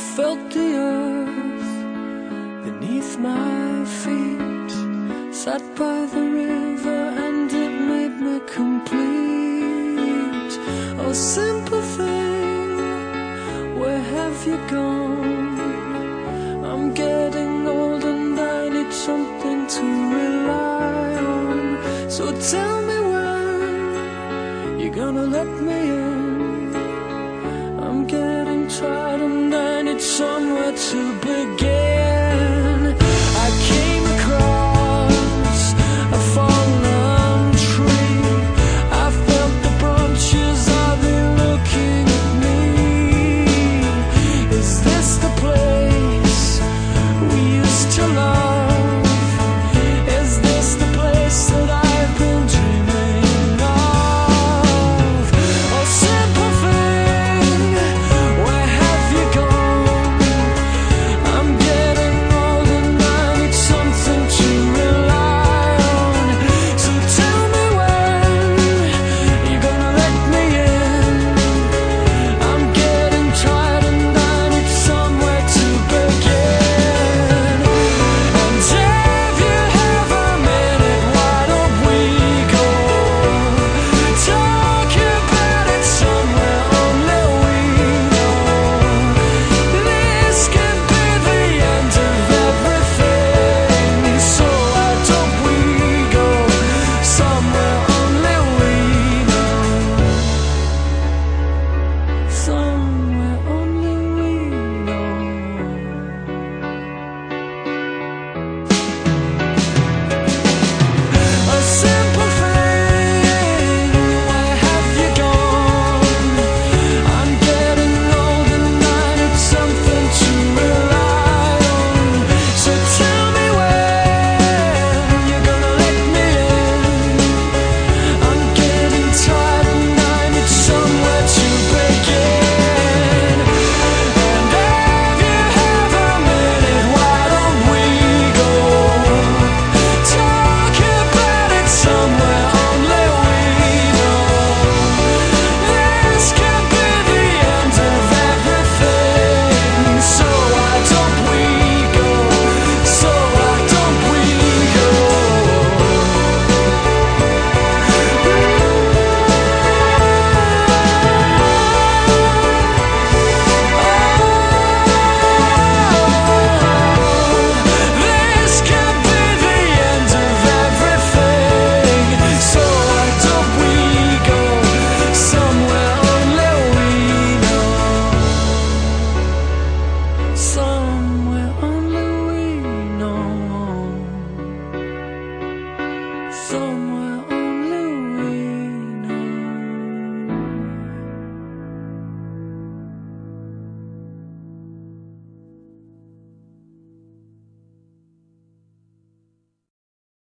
felt the earth beneath my feet, sat by the river and it made me complete. Oh, simple thing, where have you gone? I'm getting old and I need something to rely on. So tell me when you're gonna let me in. I'm getting tired and I need somewhere to begin. I came across a fallen tree. I felt the branches, are they looking at me? Is this the place we used to love? Is this the place that I've been dreaming of? Oh, simple thing, where have you gone? I'm getting old and I need something to rely on. So tell me when you're gonna let me in. I'm getting tired and I need somewhere to begin. And if you have a minute, why don't we go talk about it somewhere only we know? This could be the end of everything. So why don't we go somewhere only we know? Somewhere only we know. A simple thing, where have you gone? I'm getting old and I need something to rely on. So tell me when you're gonna let me in. I'm getting tired and I need somewhere to begin. And if you have a minute, why don't we go talk about it somewhere only we know? This could be the end of everything. So why don't we go? So why don't we go? This could be the end of everything. So why don't we go somewhere only we know? Somewhere only we know. Somewhere